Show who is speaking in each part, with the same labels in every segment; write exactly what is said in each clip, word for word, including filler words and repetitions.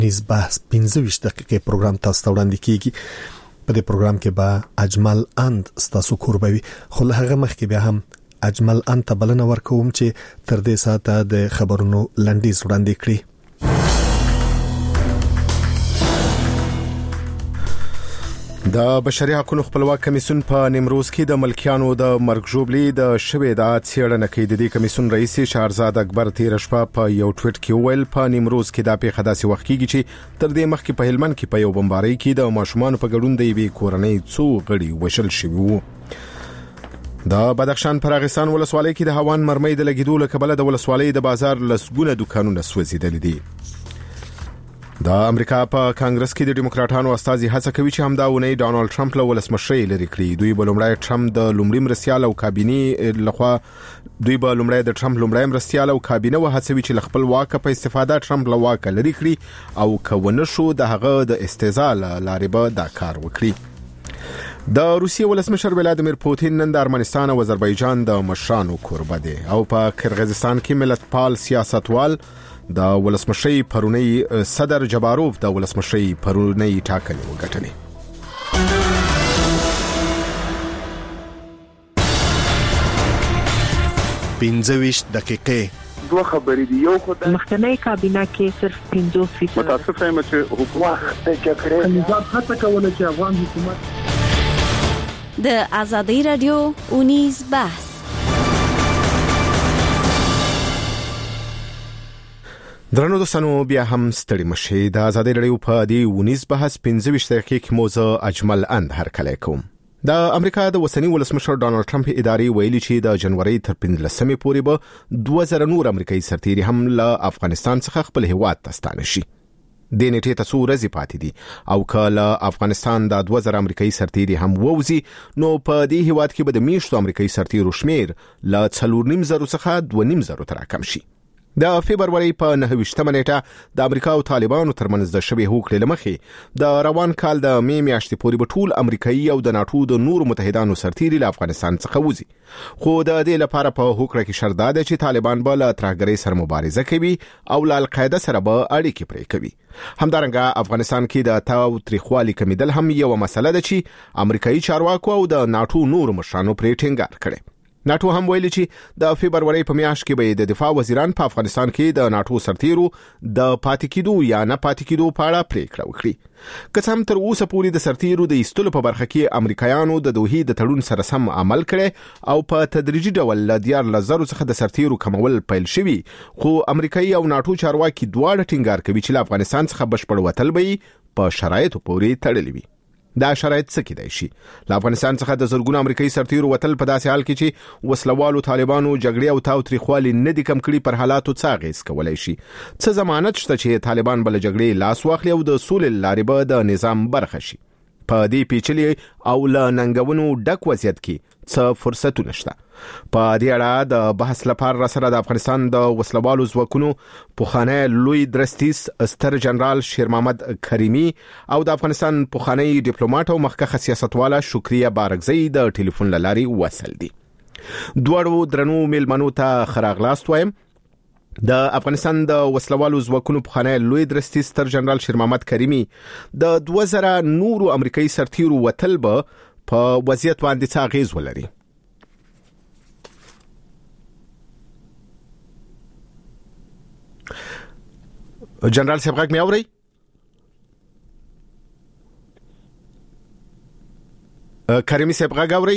Speaker 1: نیز بحث پنځه ویشت دقیقې پروګرام تاسو ته وړاندې کیږي. په دې پروګرام کې به اجمل اند تاسو کوربوي، خو له هغه مخکې بیا هم اجمل اند ته بلنه ورکوم چې تر دې ساعته د خبرونو لنډیز وړاندې کړي. د بشري حقوقو خپلواک کمیسیون په نیمروز کې د ملکیانو د مرګ ژوبلې د شوې د څېړنه کوي. د دې کمیسیون رئیس شهرزاد اکبر تیر شپه په یو ټویټ کې ویل په نیمروز کې د پیښه داسې وخت کېږي چې تر دې مخکې په هلمند کې په یو بمبارۍ کې د ماشومان په ګډون د یوې کورنۍ څو غړي وشل شوي وو. د بدخشان پر اغستان ولسوالۍ کې د هوان مرمۍ د لګیدو له کبله د ولسوالۍ د بازار لسګونه دکانونه سوځېدلي دي. د امریکا په کانګرس کې د ډیموکراټانو استازي هڅه کوي چې همدا ونی ډانلډ ټرمپ له ولسمشرۍ لري کړي. دوی به لومړی ټرمپ د لومړي مرستیال او کابینې لخوا دوی به لومړی د ټرمپ لومړی مرستیال او کابینه وهڅوي چې خپل واک په استفاده ټرمپ له واک لري کړي او کونه شو د هغه د استهزاء لارې به دا کار وکړي. د روسیې ولسمشر ولادیمیر پوتین نن د ارمنستان او آذربایجان د مشرانو کوربه دی او په کرغیزستان کې ملتپال سیاستوال د ولسمشرۍ پرونی صدر جباروف د ولسمشرۍ پرونی ټاکنې وګټلې. پنځه ویشت دقیقې
Speaker 2: دوه خبرې دي. یو خو د
Speaker 3: مخکنی کابینه کې صرف پنځوس فیصد
Speaker 2: متاسفه یم چې حکومت د جګړې نظام هڅه کوله چې افغان حکومت
Speaker 4: د ازادي رادیو اونیز بحث.
Speaker 1: درنو دوستانو بیا هم ستړي مشي. د ازادي رادیو په دی ونیز بحث پنځه ویشت دقیقې کې موضوع اجمل اند هرکلی کوم. د امریکا د وسنی ولسمشر ډانلډ ټرمپ ادارې ویلي چې د جنوري تر پنځلسمې پورې به دوه زره نور امریکایي سرتیري هم له افغانستان څخه خپل هیواد ته ستانه شي. د نیټې ته څو ورځې پاتې دي او کله افغانستان د دوه زره امریکایي سرتیري هم ووزي نو په دې هیواد کې به د میشتو امریکایي سرتیرو شمیر له څلور نیم زرو څخه دوه نیم زرو ته راکم شي. د فبرवरी په نهه ویشتمه نیټه د امریکا او طالبانو ترمنځ د شبې هوکړې لمخې د روان کال د می میاشتې پورې به ټول امریکایي او د ناتو د نورو متحدانو سرتیري له افغانستان څخه وځي. خو د دې لپاره په هوکړه کې شرط ده چې طالبان به له ترهګرۍ سره مبارزه کوي او له القاعده سره به اړیکې پرې کوي. همدارنګه افغانستان کې د تاو تریخوالي کمیدل هم یو مسله ده چې امریکایي چارواکو او د ناتو نورو مشرانو پرې ټینګار کړي. ناتو هم ویلي چې د فبرवरी په میاشت کې به د دفاع وزیران په افغانستان کې د ناتو سرتیرو د پاتې کېدو یا نه پاتې کېدو په اړه پریکړه وکړي. که څه هم تر اوسه پورې د سرتیرو د ایستلو په برخه کې امریکایانو د دوحې د تړون سره سم عمل کړي او په تدریجي ډول له دیارلس زرو څخه د سرتیرو کمول پیل شوي، خو امریکایي او ناتو چارواکي دواړه ټینګار کوي چې له افغانستان څخه بشپړ وتل به په شرایطو پورې تړلي وي. دا شرایط څه کېدای شي؟ له افغانستان څخه د زرګونو امریکایي سرتیرو وتل په داسې حال کې چې وسلوالو طالبانو جګړې او تاوتریخوالي نه دي کم کړي پر حالاتو څه اغېز کولی شي؟ څه ضمانت شته چې طالبان به له جګړې لاس واخلي او د سولې لارې به د نظام برخه شي؟ په دې پیچلي او له ننګونو ډک وضعیت کې څه فرصتونه شته؟ په دې اړه د بحث لپاره را سره د افغانستان د وسلوالو ځواکونو پوخانی لوی درستیز ستر جنرال شیر محمد کریمی او د افغانستان پوخانی ډیپلوماټ او مخکښه سیاستواله شکریه بارکزی د ټلیفون لارې وصل دي. دوړو درنو میلمنو ته خراغلاست وایم. د افغانستان د وسلوالو ځواکونو پوخانی لوی درستیز ستر جنرال شیر محمد کریمی د دوه زره نورو امریکایي سرتیرو وتل به په وضعیت باندې څه اغېز ولري؟ جنرال صاحب غږ مې اورئ؟ کریمی صاحب غږ اورئ؟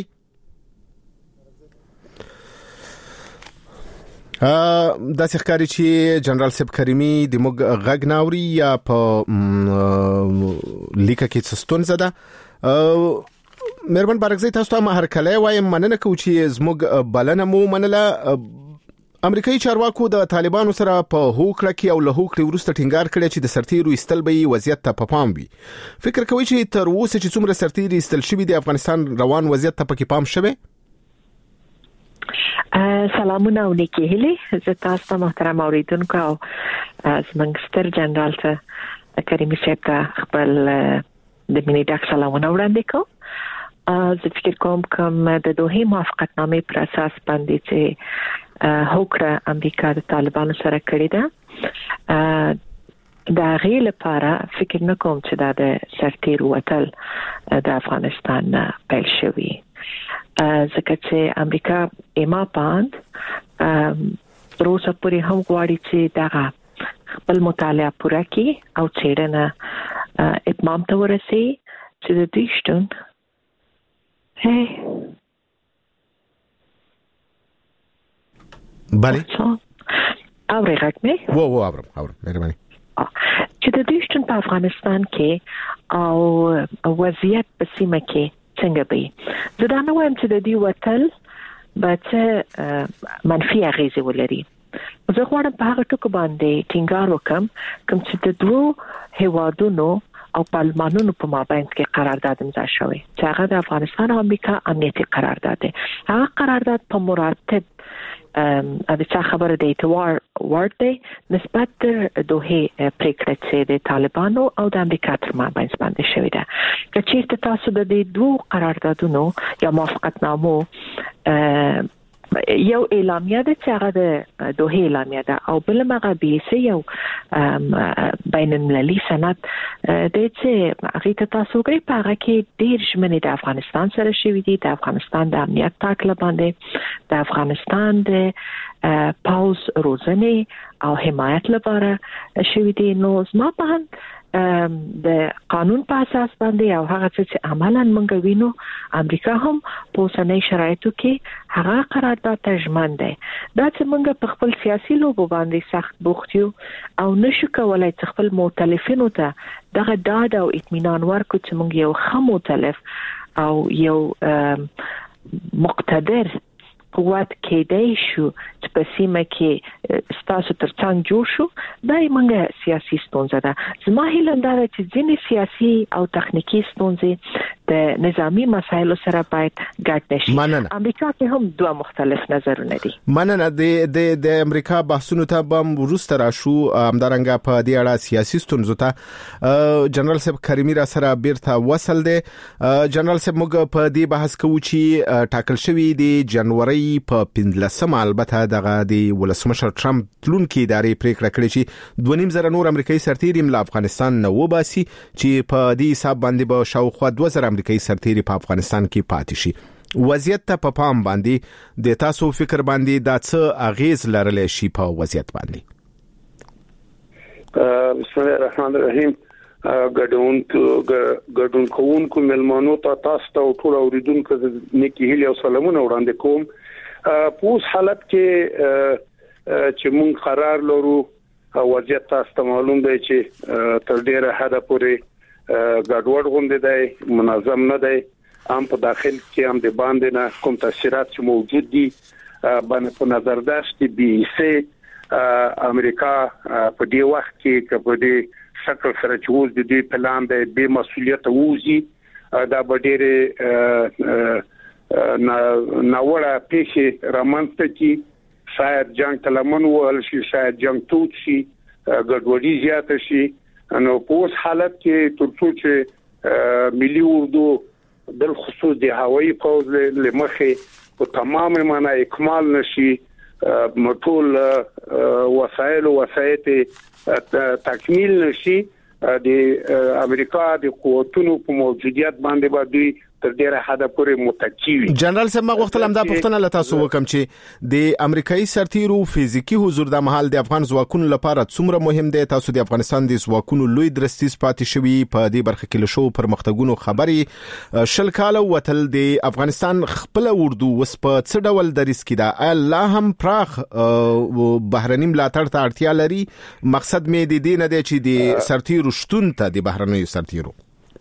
Speaker 1: داسې ښکاري چې جنرال صاحب کریمی د موږ غږ نه اوري یا په لیکه کې څه ستونزه ده. مهربان بارکزی تاسو ته هرکلی وایم، مننه کوو چې زموږ بلنه مو منله. امریکایي چارواکو د طالبانو سره په هوکړه کې او له هوکړې وروسته ټینګار کړی چې د سرتیرو ایستل به یې وضعیت ته په پام وي. فکر کوئ چې تر اوسه چې څومره سرتیري ایستل شوي د افغانستان روان وضعیت ته پکې پام شوی؟
Speaker 3: سلامونه او نیکې هیلې. زه تاسو ته محترم اوریدونکو او زموږ ستر جنرال ته کریمي صاحب ته خپل د مینې ډک سلامونه وړاندې کوم. زه فکر کوم کوم د دوحې موافقتنامې پر اساس باندې چې هوکړه امریکا د طالبانو سره کړې ده، دا غي لپاره فکر نکوم چې دا د سرتیر وتل د افغانستان نه پیل شوی ځکه چې امریکا ایما پاند روسه پوری هم غواړي چې دا خپل مطالعه پوره کړي او څېړنه اتمام ته ورسي چې د دې شتون هي
Speaker 1: بله
Speaker 3: اوري غږ مې
Speaker 1: و و اورم اورم مهرباني
Speaker 3: چې د دې شتون په افغانستان کې او وضعیت په سیمه کې څنګه به زه دا نه وایم چې د دې وتل به منفي اغیزه ولري. زه غواړم په هغه ټکو باندې ټینګار وکم کوم چې د دوه هیوادونو او پارلمانونو په مابین کې قرارداد امضا شوی چې هغه د افغانستان او امریکا امنیتي قرارداد دی. هغه قرارداد په مراتب ام د چا خبره د اعتبار ورته نسبت دوه پریکړه چې د طالبانو او د امریکا تر مابین باندې شوې ده. که چیرته تاسو د دې دوه قراردادونو یا موافقتنامو یو اعلامیه ده چې هغه د دوه اعلامیه ده او بل هغه بیسه یو بین المللي سند د چې هغه ته تاسو کې په هغه کې ډیر ژمنې د افغانستان سره شوې دي د افغانستان د امنیت تاکل باندې د افغانستان د پاوز روزنې او حمایت لپاره شوې دي. نو زما په د قانون په اساس باندې او هغه چې عملاً موږ وینو امریکا هم په اوسنۍ شرایطو کې هغه قرارداد ته ژمن دی. دا چې موږ په خپل سیاسي لوبو باندې سخت بوخت یو او نشو کولای چې خپل مؤتلفینو ته دغه ډاډ او اطمینان ورکړو چې موږ یو ښه مؤتلف او یو مقتدر قوت کېدای شو چې په سیمه کې ستاسو ترڅنګ جوړ شو. دا یې سیاسي ستونزه ده. زما هیله دا ده چې ځینې سیاسي او تخنیکی ستونزې د نظامی مسایلو سره باید ګډ نشي. امریکا کې هم دوه مختلف نظرونه دي.
Speaker 1: مننه. د د د امریکا بحثونو ته بم وروسته راشو همدارنګه په دې اړه سیاسي ستونزو ته جنرال صاحب کریمی را سره بیرته وصل دي. جنرال صاحب موږ په دې بحث کوو چې ټاکل شوی دی جنوري په پنځلسمه البته دغه د ولسمشر ټرمپ تلونکي ادارې پریکړه کړې چې دوه نیم زره نور امریکایي سرتیري له افغانستان نه وباسي چې په دې حساب باندې به شاوخوا دوه زره امریکایي سرتیري په افغانستان کې پاتې شي. وضعیت ته په پام باندې د تاسو فکر باندې دا څه اغیز لرلی شي په وضعیت باندې؟
Speaker 2: بسم الله الرحمن الرحیم. ګډون ګډون کوونکو ملمنو ته تاسو ته ټول اوریدونکو نیکی هیله او سلامونه وړاندې کوم. په اوس حالت کې چې مونږ قرار لرو وضعیت تاسو ته معلوم دی چې تر ډیره حد پورې ګډوډ غونډه دی، منظم نه دی. هم په داخل کې هم د باندې نه کوم تاثیرات چې موجود دي باندې په نظر داشتي بي سي امریکا په دې وخت کې کبه دې شکل سره چې اوس د دې پلان دی به مسؤلیت ووزي دا به ډېر نا ناوړه پیښې رامنځته کی. شاید جنگ تلمن وهل شي، شاید جنگ توت شي، ګډوډي زیاته شي. نو په اوس حالت کې تر څو چې ملي اردو بل خصوص د هوایي پوز لمخې په تمامه معنا اکمال نشي، مټول وسایل او وسایط تکمیل نشي، د امریکا د قوتونو په موجودیت باندې باندې تر ډیره حد پورې متکی وي.
Speaker 1: جنرال صاحب ما غوښتل هم دا پوښتنه له تاسو وکم چې د امریکایي سرتیرو فزیکی حضور د محل د افغان ځواکونو لپاره څومره مهم دی؟ تاسو د افغانستان د ځواکونو لوی درستیز پاتې شوی په دې برخه کې له شو پرمختګونو خبري شل کاله وتل د افغانستان خپل اردو وس په څه ډول دریس کې دا الله هم پراخ بهرنی ملاتړ ته اړتیا لري. مقصد مې د دې نه دی چې د سرتیرو شتون ته د بهرنیو سرتیرو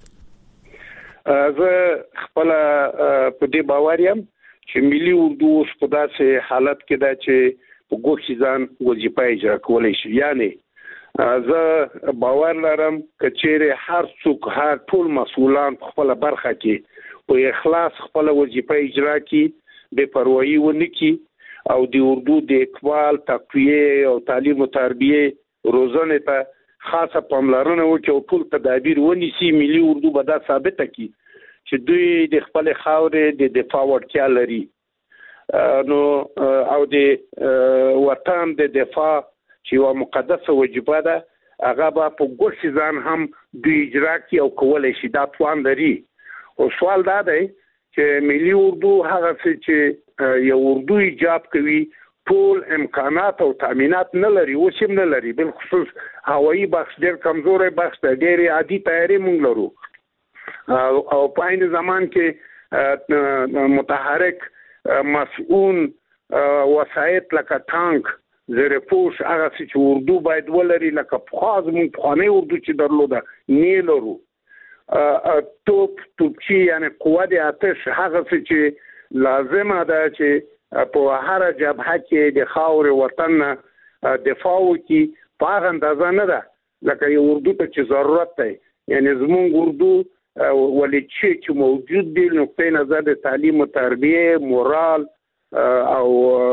Speaker 2: زه خپل په دې باور یم چې ملي اردو په داسې حالت کې ده چې په ګوښه ځان وظیفه اجرا کولای شي. یعنی زه باور لرم چې چیرې هر څوک هر ټول مسؤلان په خپل برخه کې په اخلاص خپل وظیفه اجرا کړي، بے پروايي ونه کړي او د اردو د اقبال تقویه او تعلیم او تربیه روزنه ته خاصه پاملرنه وکړي او ټول تدابیر ونیسي. ملي اردو به دا ثابته کړي چې دوی د خپل خاورې د دفاع وړتیا لري. نو او د وطن د دفاع چې یو مقدسه وجیبه ده هغه په ګوش ځان هم د اجرا کې او کولای شي دا توان لري. او سوال دا دی چې ملي اردو هغه چې یو اردو ایجاب کوي ټول امکانات او تامینات نه لري او شم نه لري، بل خصوص هوایي بخش ډېر کمزورې بخش دی، ډېر عادي تیاری مونږ لرو او په عین زمان کې متحرک مسؤون وسایط لکه ټانک زره پوش هغه چې اردو باید ولري لکه خاص مون خانه اردو چې درلوده نه لرو. توپ توپچی یعنی قوه د آتش هغه چې لازمه ده چې په هر جبهه کې د خاور وطن دفاع وکړي په هغه اندازه نه ده لکه یو اردو ته چې ضرورت دی. یعنی زمونږ اردو ولې چې موجود دی نقطه نظر د تعلیم او تربیه مورال او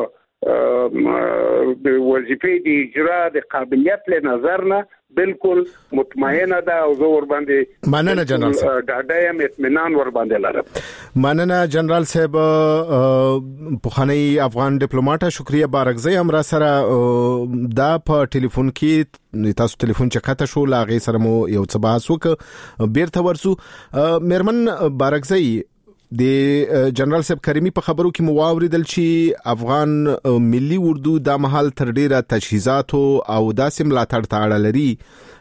Speaker 2: د وظیفې د اجرا د قابلیت له نظر نه بالکل مطمئنه ده او زه ور باندې
Speaker 1: مننه جنرال صاحب
Speaker 2: ډاډه اطمینان ور باندې لرم.
Speaker 1: مننه جنرال صاحب پخوانی افغان ډیپلوماټ شکریه بارکزی امرا سره دا په ټلیفون کې تاسو ټلیفون چکاته شو لاغه سره مو یو څه بحث وک بیرته ورسو. میرمن بارکزی د جنرال صاحب کریمی په خبرو کې مواوریدل چې افغان ملي اردو د مهال تر ډیره تجهیزات او داسې ملاتړ ته اړه لري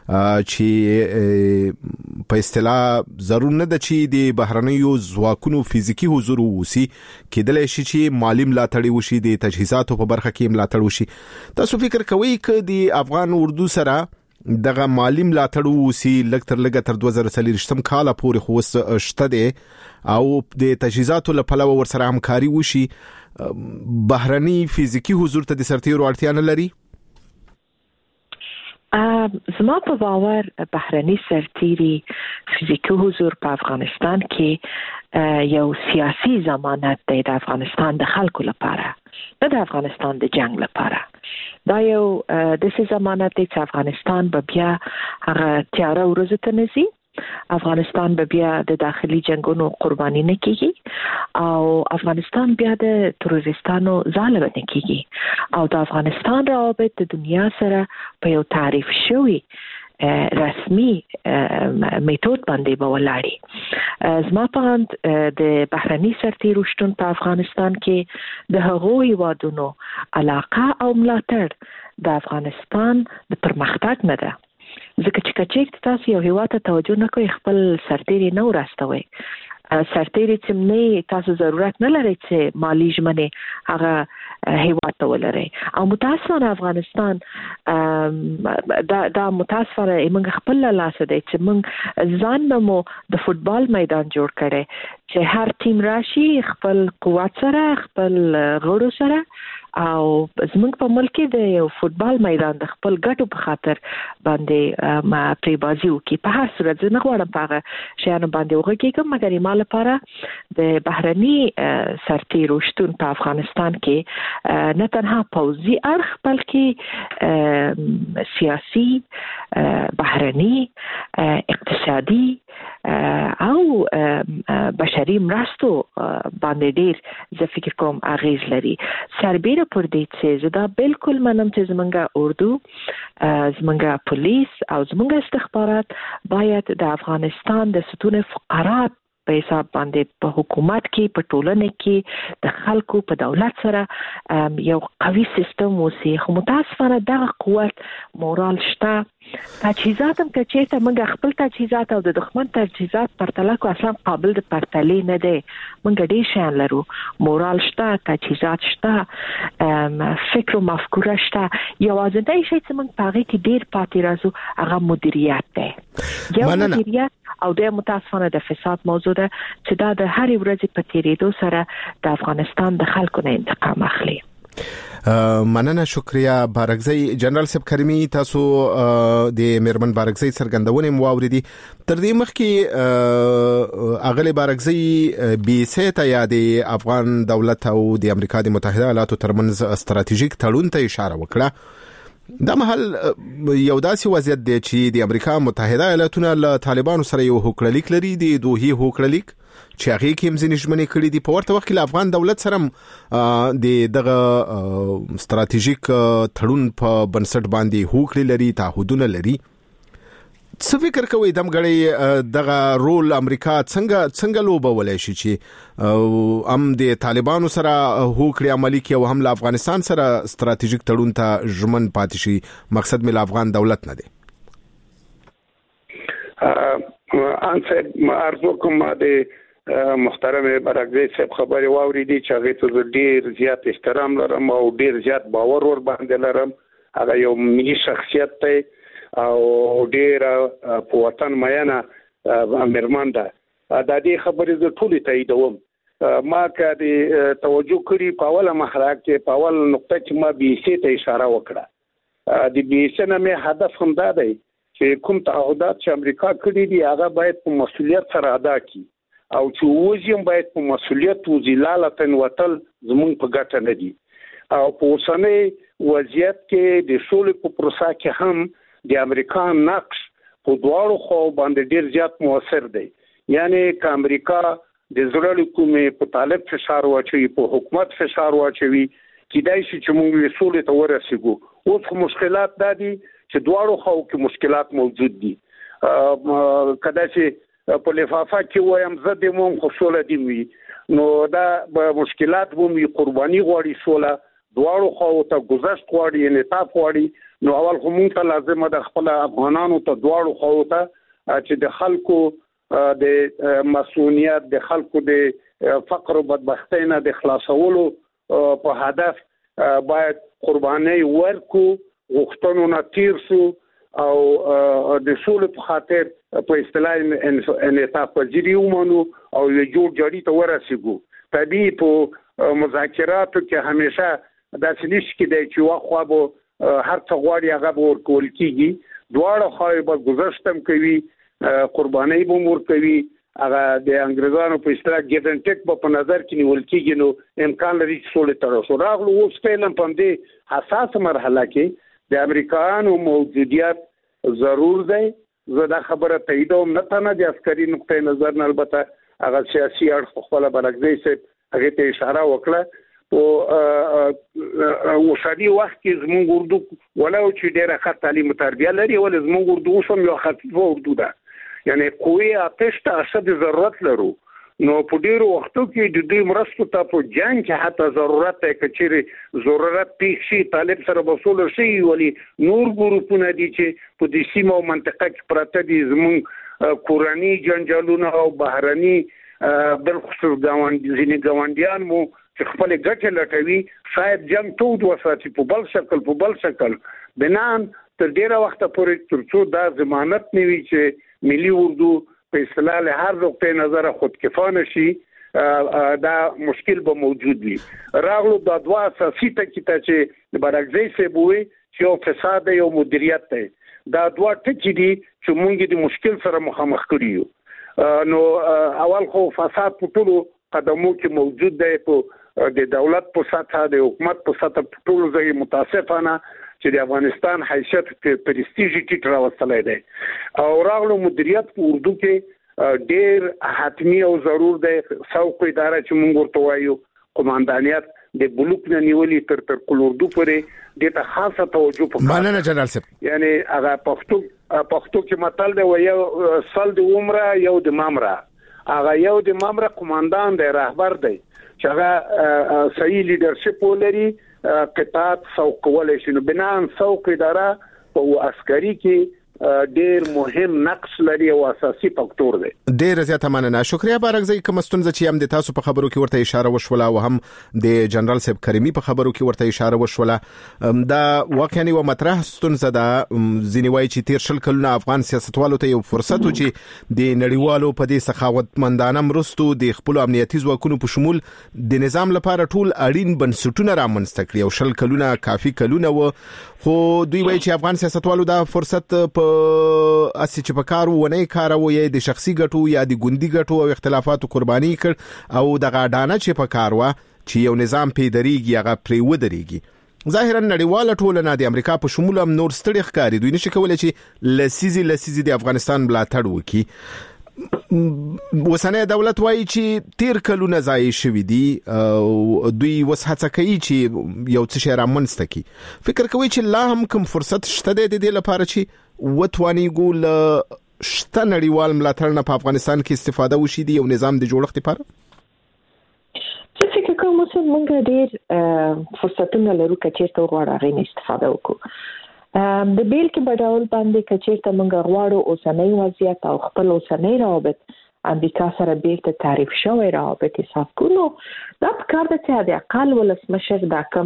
Speaker 1: چې په اصطلاح ضرور نه ده چې د بهرنیو ځواکونو فزیکی حضور ووسی، کېدلی شي چې مالی ملاتړ وشي، د تجهیزاتو په برخه کې ملاتړ وشي. تاسو فکر کوئ چې د افغان اردو سره دغه مالی ملاتړ ووسی لږ تر لږه تر دوه زره څلوېښتم کال پورې خو شته دی او د تجهیزاتو له پلوه ورسره همکاري وشي، بهرني فزیکی حضور ته د سرتیرو اړتیا نه لري؟
Speaker 3: زما په باور بهرني سرتیري فزیکی حضور په افغانستان کې یو سیاسي ضمانت دی د افغانستان د خلکو لپاره، نه د افغانستان د جنگ لپاره. دا یو د سې ضمانت دی چې افغانستان به بیا هغه تیاره ورځ ته نزي، افغانستان به بیا د داخلي جنگونو قرباني نه کیږي او افغانستان بیا د تروریستانو ځاله نه کیږي او د افغانستان روابط د دنیا سره په یو تعریف شوی رسمي میتود باندې به ولاړی. زما په اند د بهرني سرتیرو شتون په افغانستان کې د هغوی وادونو علاقه او ملاتړ د افغانستان د پرمختګ نه ده. ځکه چې کچېک تاسو یو هیواد ته توجه نه کوئ خپل سرتیري نه ورستوي، سرتیري چې نه تاسو ضرورت نه لري چې مالی ژمنه هغه هیواد ته ولري او متاسفانه افغانستان دا دا متاسفانه موږ خپل لاس دی چې موږ ځان مو د فوتبال میدان جوړ کړي چې هر ټیم راشي خپل قوت سره خپل غړو سره او زمونږ په ملک کې د یو فوتبال میدان د خپل ګټو په خاطر باندې ما پری بازی وکي. په هر صورت زه نه غواړم په هغه شیانو باندې وغږیږم، مګر یې ما لپاره د بهرني سرتیرو شتون په افغانستان کې نه تنها پوځي اړخ بلکې سیاسي، بهرني، اقتصادي او بشري مرستو باندې ډیر زه فکر کوم اغیز لري. سربیره پر دې چې زه دا بالکل منم چې زمونږ اردو، زمونږ پولیس او زمونږ استخبارات باید د افغانستان د ستون فقرات په حساب باندې په حکومت کې په ټولنه کې د خلکو په دولت سره یو قوي سیستم وسی. خو متاسفانه دغه قوت مورال شته، تجهیزات هم که چیرته موږ خپل تجهیزات او د دښمن تجهیزات پرتله کو اصلا قابل د پرتلې نه دی. موږ ډېر شیان لرو، مورال شته، تجهیزات شته، فکر او مفکوره شته. یوازینی شی چې موږ په هغه کې ډېر پاتې راځو هغه مدیریت دی. یو مدیریت او د متاسفانه د فساد موضوع ده چې دا د هر ورځې په تیریدو سره د افغانستان د خلکو نه انتقام اخلي.
Speaker 1: مننه شکریه بارکزی. جنرال صاحب کریمی تاسو د میرمن بارکزی څرګندونې مو اوریدي. تر دې مخکې اغلی بارکزی بي سیته یا د افغان دولت او د امریکا د متحده ایالاتو ترمنځ استراتیژیک تړون ته اشاره وکړه دا محل یو داسې وضعیت دی چې د امریکا متحده ایالاتونو له طالبانو سره یو هوکړلیک لري د دوحې هوکړلیک چې هغه کې هم ځینې ژمنې کړې دي. په ورته وخت کې له افغان دولت سره د دغه ستراتیژیک تړون په بنسټ باندې هوکړې لري، تعهدونه لري. څه فکر کوئ دمګړی دغه رول امریکا څنګه څنګه لوبولای شي چې هم د طالبانو سره هوکړې عملي کوي او هم له افغانستان سره ستراتیژیک تړون ته ژمن پاتې شي؟ مقصد مې له افغان دولت نه دی.
Speaker 2: ان ارزو کوم د محترم برګزی صاحب خبري واوریدي چې هغه ته ډیر زیات احترام لرم او ډیر زیات باور ور باندې لرم. هغه یو ملي شخصیت دی او ډیر په وطن میانه امرمان ده. د دې خبرې زه ټولې تاییدوم. ما کدي توجه کړی په اوله محله کې په اول نقطه کې ما بي سي ته اشاره وکړه. د بي سي نه مې هدف هم دا دی چې کوم تعهدات چې امریکا کړی دي هغه باید په مسؤلیت سره ادا کړي او چې وزیم باید په مسؤلیت او ځلالتن وتل زموږ په ګټه نه دي. او په اوسنۍ وضعیت کې د سولې په پروسه کې هم د امریکا نقش په دواړو خو باندې ډیر زیات موثر دی. یعنی ک امریکا د زړه کومې په طالب فشار واچوي، په حکومت فشار واچوي، کیدای شي چې موږ سولې ته ورسېږو. اوس مشکلات دا دي چې دواړو خو کې مشکلات موجود دي. کدا چې په لفافه کې وایم زه د مون خو سوله دی وي نو دا مشکلات ومي قرباني غواړي سوله دواړو خو ته گذشت غواړي انعطاف غواړي. نو اول خو مونږ ته لازم ده خپل افغانانو ته دواړو خو ته چې د خلکو د مسؤلیت د خلکو د فقر او بدبختی نه د خلاصولو په هدف باید قرباني ورکو، غوښتنو نه تیر شو او د سولې په خاطر په اصطلاح انعطاف پذیری ومنو او یو جوړ جوړی ته ورسېږو. طبیعي په مذاکراتو کې همیشه داسې نشي کېدای چې واخوا به هر څه غواړي هغه به ورکول کېږي. دواړه خواوې به گذشت هم کوي، قرباني به هم ورکوي. هغه د انګریزانو په اصطلاح ګیو اینډ ټیک به په نظر کې نیول کېږي. نو امکان لري چې سولې ته رسو. راغلو اوس فعلا په دې حساس مرحله کې د امریکایانو موجودیت ضرور دی. زه دا خبره تاییدوم، نه تنه د عسکري نقطې نظر نه، البته هغه سیاسي اړخ خپل برګزی صاحب هغه ته اشاره وکړه. او اوسنی وخت کې زموږ اردو ولو چې ډیره ښه تعلیم او تربیه لري ولې زموږ اردو اوسم یو خفیفه اردو ده. یعنی قوي آتش ته اشد ضرورت لرو. نو په ډیرو وختو کې د دې مرستو ته په جنگ کې حتی ضرورت دی کچېره ضرورت پیښ شي طالب سره وصول شي ولی نور ګروپونه دي چې په دې سیمه او منطقه کې پراته دي زموږ کورنی جنجالونه او بهرني بالخصوص ګاونډي ځینې ګاونډیان مو چې خپل ګټه لټوي شاید جنگ تود وساتي په بل شکل په بل شکل بنان تر ډیره وخت پورې ترڅو دا ضمانت نیوي چې ملي اردو په اصطلاح له هر نقطې نظر خودکفانه شي دا مشکل به موجود وي. راغلو د دوا اساسي ټکي ته چې برګزی سه بوي چې او فساد او مدیریت ته دا دوا ټکي دي چې مونږ د مشکل سره مخامخ کړیو. نو اول خو فساد په ټولو قدمو کې موجود دی، په د دولت په سطح د حکومت په سطح په ټولو ځای متاسفانه چې د افغانستان حیثیت په پرستیژ ټیټ راوستلای دی. او راغلو مدیریت په اردو کې ډیر حتمی او ضرور دی. سوق اداره چې مونږ ورته وایو قوماندانیت د بلوک نه نیولې تر تر کول اردو پورې د ته خاصه توجه پکاره.
Speaker 1: مننه جنرال صاحب.
Speaker 2: یعنی هغه پښتو پښتو کې متل دی یو سل د عمره یو د مامره. هغه یو د مامره قوماندان دی، رهبر دی چې هغه صحیح لیدرشپ ولري، قطاعت سوق کولای شي. نو بنان سوق اداره په عسکري کې ډیر مهم نقش لري او اساسي فاکتور دی.
Speaker 1: ډیر زیاته مننه. شکریا برګزی کوم ستونزه چې هم د تاسو په خبرو کې ورته اشاره وشوله او هم د جنرال صاحب کریمی په خبرو کې ورته اشاره وشوله دا واقعا یو مطرح ستونزه ده. ځینې وایي چې تیر شل کلونه افغان سیاستوالو ته یو فرصت و چې د نړیوالو په دې سخاوتمندانه مرستو د خپل امنیتي ځواکونو په شمول د نظام لپاره ټول اړین بنسټونه رامنځته کړي. او شل کلونه کافي کلونه و، خو دوی وایي چې افغان سیاستوالو دا فرصت په اسی چې په کارو ونه کارو یا د شخصي ګټو یا د ګوندي ګټو او اختلافاتو قرباني کړ او د غاډانه چې په کاروا چې یو نظام پیدريږي هغه پرې ودرېږي. ظاهرا نړیواله ټولنه د امریکا په شمول هم نور ستړي ښکاري، دوی نشي کولای چې لسیزي لسیزي د افغانستان ملاتړ وکړي. وسنه دولت وایي چې تیر کلونه ضایع شوي دي، دوی وس هڅه کوي چې یو څه شی رامنځته کړي. فکر کوي چې لا هم کوم فرصت شته د دې لپاره چې وتواني ګول شته نړیوال ملاتړ نه په افغانستان کې استفاده وشي دی یو نظام د جوړښت لپاره؟
Speaker 3: چې فکر کوم چې موږ ډېر فرصتونه لرو چې چیرته وغواړو غوښنه استفاده وکړو. د بیل کې بداول باندې چې چیرته موږ غواړو اوسنۍ وضعیت او خپل اوسنۍ روابط امریکا سره بیرته تعریف شوی روابط حساب کړو، دا کار د چې د اقل ولسمشر دا کم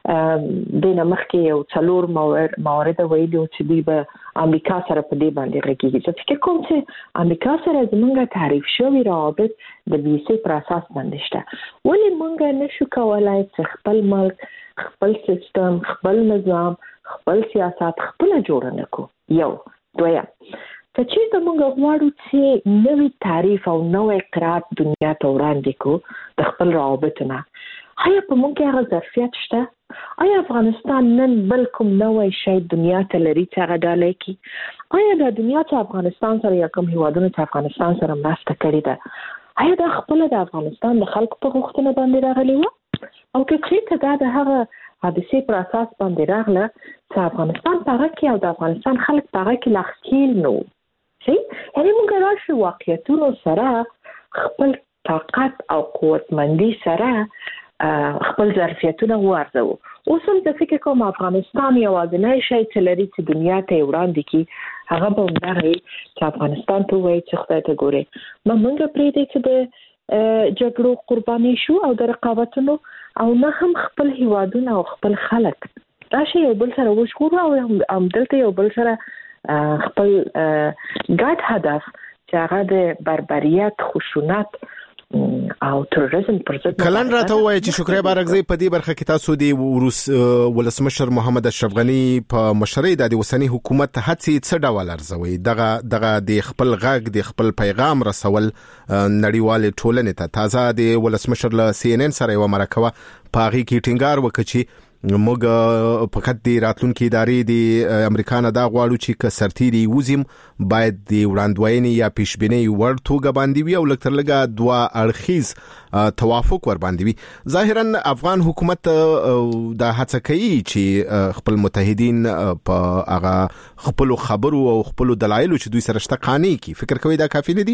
Speaker 3: د نمخکې یو څلور موارد ویلو چې دی به امریکا سره په دې باندې راګیږي. چې فکر کوم چې امریکا سره زموږ تعریف شوی روابط د بي سي پر اساس باندې شته، ولې موږ نشو کولای چې خپل ملک، خپل سیستم، خپل نظام، خپل سیاست خپل جوړ نکو؟ یو دویا چې د موږ غواړو چې نوې تعریف او نوې قرات دنیا ته وړاندې کو د خپل روابطونه، آیا په موږ کې هغه ظرفیت شته؟ آیا افغانستان نن بل کوم نوې شی دنیا ته لري چې هغه ډالۍ کی؟ آیا د دنیا چې افغانستان سره یا کوم هیوادونو چې افغانستان سره مرسته کړې ده، آیا دا خپل د افغانستان د خلکو په غوښتنه باندې راغلی و؟ او که چېرته دا د هغه حادثې پر اساس باندې راغله چې افغانستان په هغه کې او د افغانستان خلک په هغه کې لاښکیل نه وو، یعنی موږ راشو واقعیتونو سره خپل طاقت او قوتمندي سره خپل ظرفیتونه وارزو. اوس هم د فکر کوم افغانستان یوازینی شی چې لري چې دنیا ته وړاندې کی هغه به همدغه چې افغانستان ته وایي چې خدای ته ګوري ما موږ پرې دې چې د جګړو قرباني شو او د رقابتونو او نه هم خپل هیوادونه او خپل خلک راشي یو بل سره وشکو او هم دلته یو بل سره خپل ګډ هدف چې هغه د بربریت، خشونت او تروریزم پر ضد
Speaker 1: کلن راته وایي چې شکریا بارګزی په دې برخه کې تاسو د روس ولسمشر محمد اشرف غنی په مشرۍ د اوسنی حکومت هڅې څه ډول ارزوي؟ دغه دغه د خپل غږ د خپل پیغام رسول نړیوال ټولنې ته. تازه د ولسمشر له سی ان ان سره یو مرکه په هغه کې ټینګار وکړ چې موږ فقط د راتلونکو ادارې د امریکا نه دا غواړو چې ک سرتيري وزم باید د وړاندوینې یا پیشبینۍ ورتوګه باندې وي او لکتر لګه دوا اړخیز توافق ور باندې وي. ظاهرا افغان حکومت دا هڅه کوي چې خپل متحدین په هغه خپل خبرو او خپل دلایلو چې دوی سره شته قانع کی. فکر کوي دا کافي نه دي؟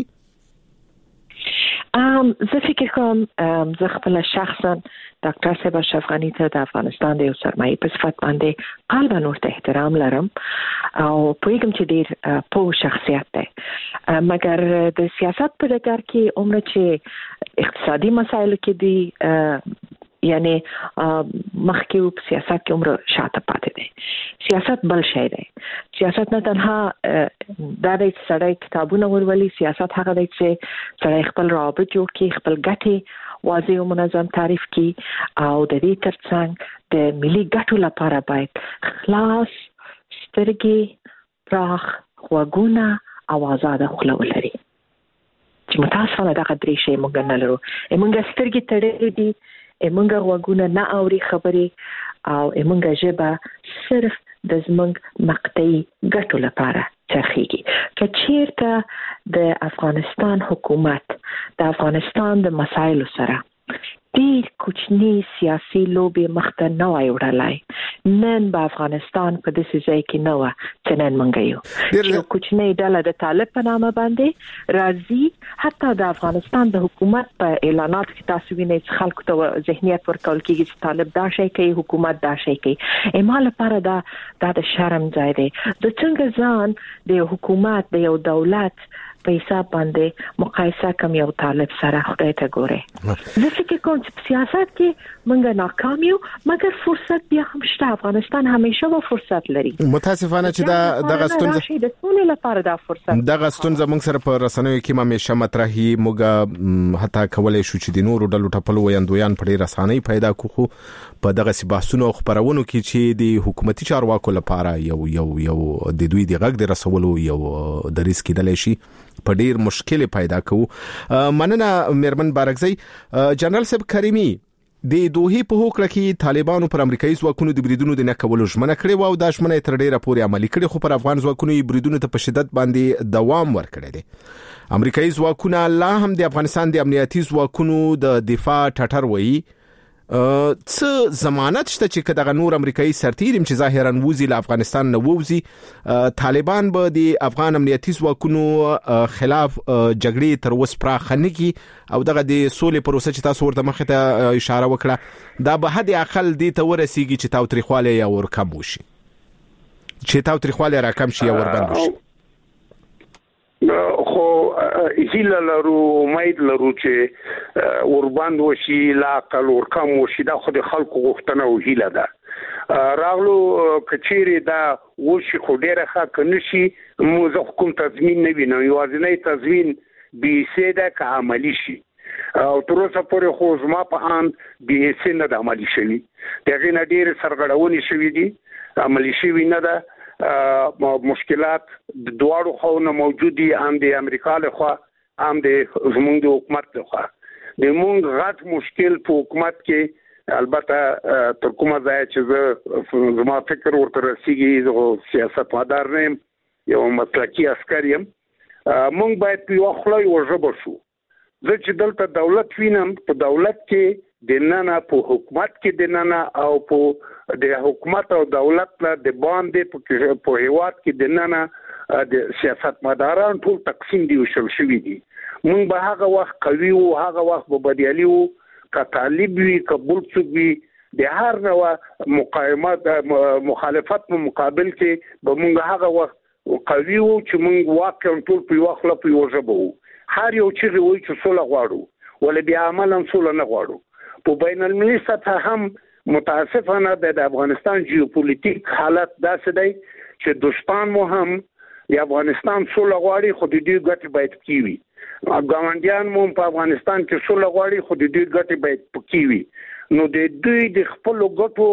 Speaker 3: ام زه فکر کوم زه خپل شخصا ډاکټر صاحب اشرف غنی ته د افغانستان د یو سرمایي په صفت باندې قلبا ورته احترام لرم او پوهیږم چې ډیر په شخصیت ده، مګر د سیاست په ډګر کې عمر چې اقتصادي مسایلو کې دی یعنی مخکې په سیاست کې عمر شاته پاتې دی. سیاست بل شی دی. سیاست نه تنها دا د سړی کتابونه ورولي، سیاست هغه دی چې سړی خپل روابط جوړ کړي، خپل ګټې واضح او منظم تعریف کړي او د دې ترڅنګ د ملي ګټو لپاره باید خلاص سترګې، پراخ غوږونه او آزاده خوله ولري. چې متاسفانه دغه درې شی موږ نه لرو. موږ سترګې تړلې دي، موږ غوږونه نه اوري خبرې او موږ ژبه صرف د زموږ مقطعي ګټو لپاره چرخیږي. که چیرته د افغانستان حکومت د افغانستان د مسایلو سره ډیر کوچنی سیاسي لوبي مخته نه وای وړلای، نن په افغانستان په داسې ځای کې نه و چې نن مونږ یو یو کوچنی ډله د طالب په نامه باندې راځي. حتی د افغانستان د حکومت په اعلانات کې تاسو وینئ چې خلکو ته ذهنیت ورکول کېږي چې طالب دا شی کوي، حکومت دا شی کوي. ایمه لپاره دا د شرم ځای دی. د څنګه ځان د حکومت د یو دولت په حساب باندې مقایسه کوم یو طالب سره خدای ته ګوره. زه فکر کوم چې سیاست کې موږ ناکام یو، مګر فرصت بیا هم شته. افغانستان همیشه و فرصت لري.
Speaker 1: متاسفانه چې دا دغه ستونزه
Speaker 3: د ټول لپاره دا فرصت
Speaker 1: دغه ستونزه موږ سره په رسنیو کې همیشه مطرحي، موږ حتی کولای شو چې د نورو ډلو ټپلو ویاندویان په ډیر اسانۍ پیدا کوو په دغه بحثونو او خبرونو کې چې د حکومتي چارواکو لپاره یو یو یو د دوی د غږ د رسولو یو د ریسک دلې شي په ډیر مشکل پیدا کوو. مننه میرمن بارګزی. جنرال صاحب کریمی، د دوحې په هوکړه کې طالبانو پر امریکایي ځواکونو د بریدونو د نه کولو ژمنه کړې و او دا ژمنه تر ډیره پورې عملي کړې، خو پر افغان ځواکونو یې بریدونو ته په شدت باندې دوام ورکړی دی. امریکایي ځواکونه لا هم د افغانستان د امنیتي ځواکونو د دفاع ټټر وایي. څه ضمانت شته چې کداغه نور امریکایي سرتیرم چې ظاهرا ووزي له افغانستان نه ووزي، طالبان به د افغان امنیتي ځواکونو خلاف جګړې تر اوسه پراخ نه کی او دغه د سولې پروسه چې تاسو ورته مخه ته اشاره وکړه دا به حد اقل د ته ورسیږي چې تاوتریخواله یا ورکم وشي، چې تاوتریخواله راکم شي یا وربند وشي.
Speaker 2: خو هیله لرو، امید لرو چې وربند وشي، لا عقل ورکم وشي. دا خو د خلکو غوښتنه او هیله ده. راغلو کچېری دا وشي خو ډیره ښه کنيشي مو زه کوم تضمین نه وینم، یوازینی تضمین به سیده که عملی شي او تر اوسه پورې خو زما په ان به سیده د عملی شوی دغه نه ډیر سرګړونی شوی دي، عملی شوی نه ده. مشکلات د دوړو خونه موجودي، هم د امریکا له خوا هم د زموږ د حکومت له خوا. د موږ غټ مشکل په حکومت کې البته تر کومه ځای چې زما فکر ورته رسیږي، زه سیاستمدار نه یم، یو مسلکي عسکر یم. موږ باید په یو خلای ورژبه شو. زه چې دلته دولت وینم، په دولت کې د ننه په حکومت کې د ننه او په د حکومت او دولت له د باندې په هیواد کې د ننه د سیاستمداران ټول تقسیم دي او شل شوي دي. موږ به هغه وخت قوي او هغه وخت به بدیالي او که طالب وي که بل څوک وي د هر نوع مقاومت مخالفت په مقابل کې به موږ هغه وخت قوي او چې موږ واقعا ټول په وخت له په وجبو هر یو چې وایي چې سوله غواړو ولې بیا عملاً سوله نه غواړو. په بین المللي سطح هم متاسفانه د افغانستان جیوپولیټیک حالت داسې دی چې دوستان مو هم د افغانستان سوله غواړي خو د دې ګټې باید کیوي، ګاونډیان مو په افغانستان کې سوله غواړي خو د دې ګټې باید کیوي. نو د دوی د خپل ګټو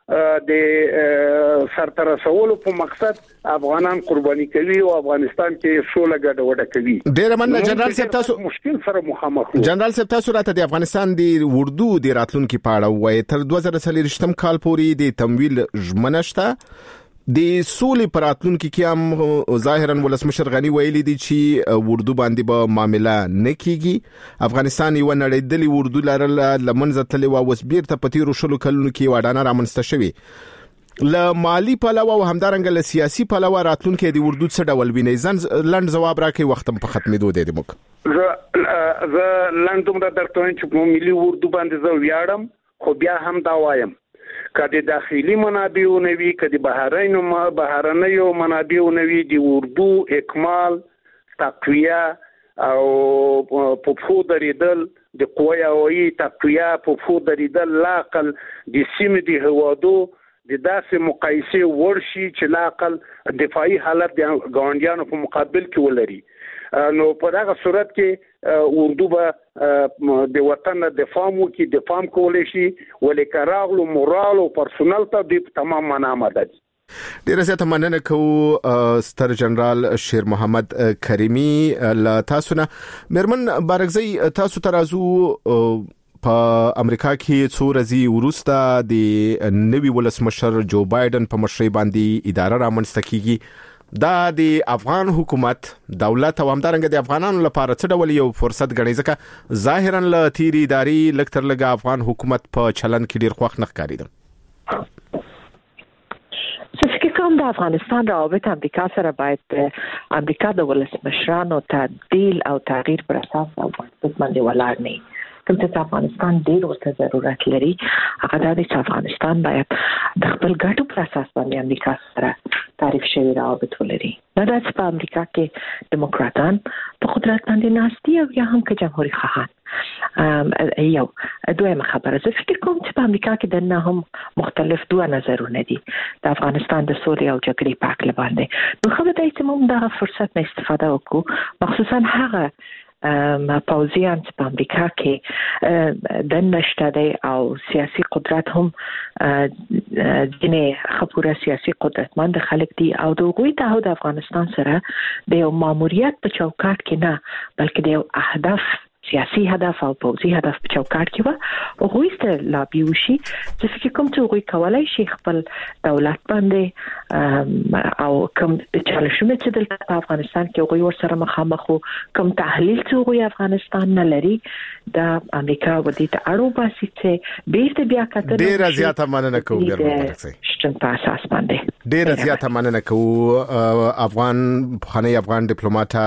Speaker 2: د سرته رسولو په مقصد افغانان قرباني کوي او افغانستان کې سوله ګډه وډه کوي.
Speaker 1: ډیر مننه جنرال صاحب، تاسو
Speaker 2: مشکل سره مخامخ.
Speaker 1: جنرال صاحب تاسو راته د افغانستان د اردو د راتلونکو په اړه وایي. تر دوه زره څلور کال پورې د تمویل ژمنه شته. د سولې پر راتلونکو کې هم ظاهرا ولسمشر غنی ویلي دي چې اردو باندې به معامله نه کیږي. افغانستان یو نړیدلې اردو لرل لمنځه تللی و اوس بیرته په تیرو شلو کلونو کې وډانه رامنځته شوې. له مالی پلوه او همدارنګه له سیاسي پلوه راتلونکو د اردو څه ډول ویني؟ ځن لند جواب راکړي، وخت په ختمېدو دی. موږ
Speaker 2: زه زه لندوم را درته وایم چې په ملي اردو باندې زه ویاړم، خو بیا هم دا وایم کله داخلي منابع نوي کله بهرینو بهرنیو منابع نوي د اردو اکمال تقویه او په فو درېدل د قوی اوي تقویه په فو درېدل لاقل د سیمې د هوادو د داسې مقایسه ورشي چې لاقل دفاعي حالت د ګاونډیانو په مقابل کې ولري. نو په دغه صورت کې اردو به د وطن دفاع مو کې دفاع کولای شي ولې کراغلو مورال او پرسونل ته د تمام معنا مدد.
Speaker 1: ډیر زیاته مننه کوو ستر جنرال شیر محمد کریمی لا تاسو نه. مرمن بارګزی تاسو ترازو په امریکا کې څو ورځې وروسته د نوي ولسمشر جو بایدن په مشرۍ باندې اداره رامنځته کیږي. دا د افغان حکومت دولت او همدارنګه د افغانانو لپاره څه ډول یو فرصت ګڼي؟ ځکه ظاهرا له تیری اداري لکتر لګه افغان حکومت په چلن کې ډیر خوښ نه ښکاري.
Speaker 3: زه فکر کوم د افغانستان روابط امریکا سره باید امریکا د ولسمشرانو تعدیل او تغییر پر اساس او بنسټ باندې ولاړ نه. کوم چې افغانستان ډیر ورته ضرورت لري هغه د افغانستان باید د خپل ګټو پر اساس باندې امریکا سره تعریف شوی روابط ولري. نه دا چې په امریکا کې دیموکراتان په قدرت باندې ناستي او یا هم که جمهوریت خواهان. یو دویمه خبره، زه فکر کوم چې په امریکا کې د نه هم مختلف دوه نظرونه دي د افغانستان د سولې او جګړې په اړه باندې. نو خو دا چې موږ دغه فرصت نه استفاده وکړو، مخصوصا هغه پوځیان چې په امریکا کې د نشته دی او سیاسي قدرت هم ځینې خپوره سیاسي قدرتمند خلک دي او د هغوی ته د افغانستان سره د یو ماموریت په چوکاټ کې نه بلکې د یو اهداف سیاسي هدف او پوځي هدف په چوکاټ کې و او هیڅ لابي وشي چې فکر کوم ته غوي کولای شي خپل دولت باندې او کوم چالشونه چې د افغانستان کې غوي ورسره مخامخ کوم تحلیل چې غوي افغانستان نه لري د امریکا ودی ته اړو باسي چې بیرته بیا کتل
Speaker 1: ډیر زیاته مننه کوم ګرځي
Speaker 3: شتن په اساس باندې
Speaker 1: ډیر زیاته مننه کوم افغان خاني افغان ډیپلوماټ